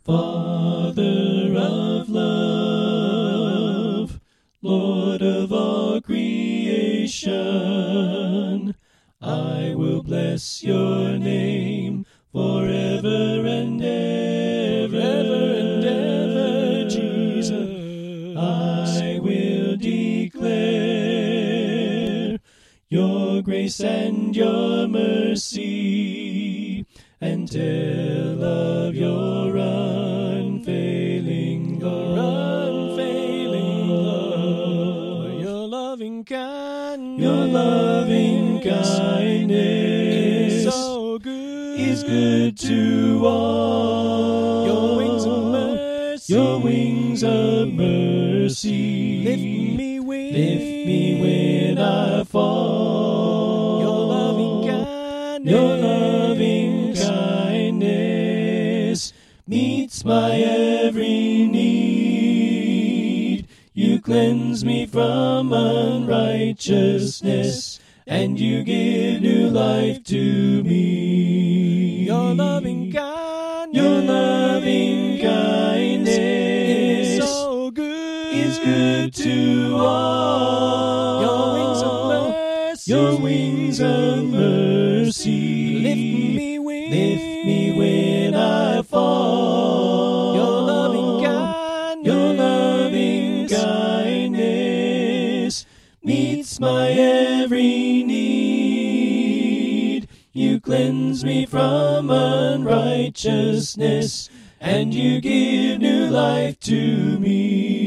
Father of love, Lord of all creation, I will bless your name forever and ever, Jesus. I will declare your grace and your mercy, and tell of your unfailing love, Your loving kindness, your loving kindness is so good, is good to all. Your wings of mercy, your wings of mercy, lift me when I fall. Your loving kindness, your loving kindness meets my every need. You cleanse me from unrighteousness, and you give new life to me. Your loving kindness, your loving kindness is so good, is good to all. Your wings of mercy, your wings of mercy, lift me when I fall. Your loving kindness meets my every need. You cleanse me from unrighteousness, and you give new life to me.